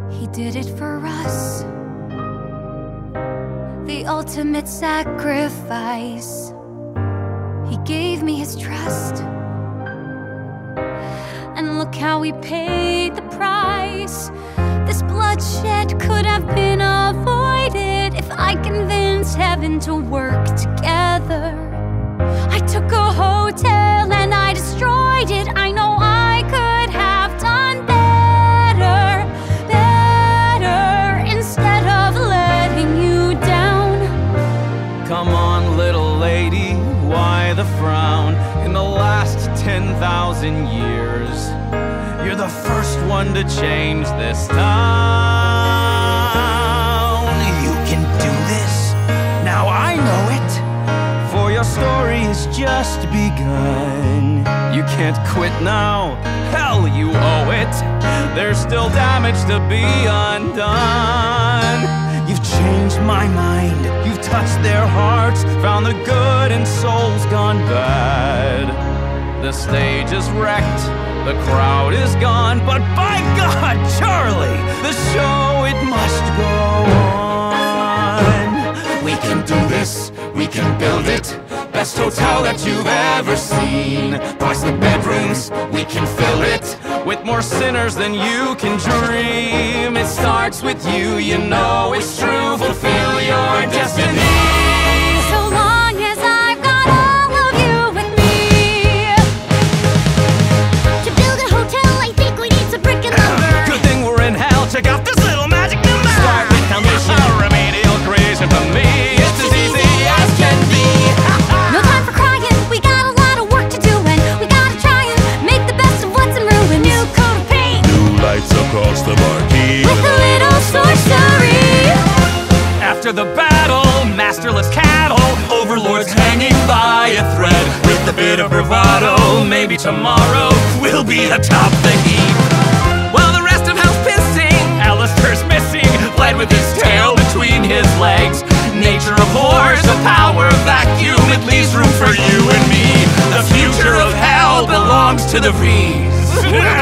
He did it for us, the ultimate sacrifice. He gave me his trust, and look how he paid the price. This bloodshed could have been avoided if I convinced heaven to work together. I took a hotel and I destroyed it. I know I could have done better, better, instead of letting you down. Come on, little lady, why the frown? In the last 10,000 years, you're the first one to change this town. You can do this, now I know it. For your story has just begun. You can't quit now, hell you owe it. There's still damage to be undone. You've changed my mind, you've touched their hearts, found the good in souls gone bad. The stage is wrecked, the crowd is gone, but by God, Charlie, the show, it must go on. We can do this, we can build it. Best hotel that you've ever seen. Twice the bedrooms, we can fill it with more sinners than you can dream. It starts with you, you know it's true. Fulfill your destiny. So long as I've got all of you with me. To build a hotel, I think we need some brick and lumber. Good thing we're in hell, check out this little magic number. Start with foundation, a remedial creation for me. It's as easy as can be. No time for crying, we got a lot of work to do, and we gotta try and make the best of what's in ruin. New coat of paint, New lights across the marquee. with a little sorcery. After the battle, masterless cattle, overlords hanging by a thread. With a bit of bravado, maybe tomorrow we'll be atop the heap. While the rest of hell's pissing, Alistair's missing, bled with his tail between his legs. Nature abhors a power vacuum, it leaves room for you and me. The future of hell belongs to the V's.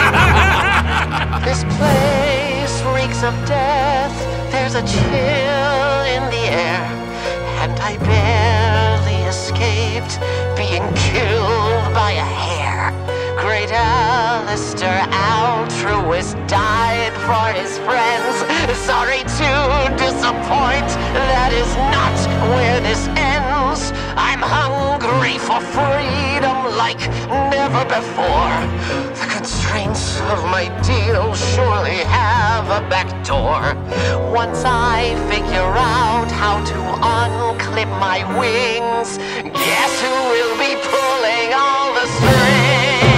This place reeks of death. There's a chill in the air, and I barely escaped being killed by a hair. Great Alistair, altruist, died for his friends. Sorry to disappoint, that is not where this ends. I'm hungry for freedom like never before. The constraints of my deal surely have a back door. Once I figure out how to unclip my wings, guess who will be pulling all the strings?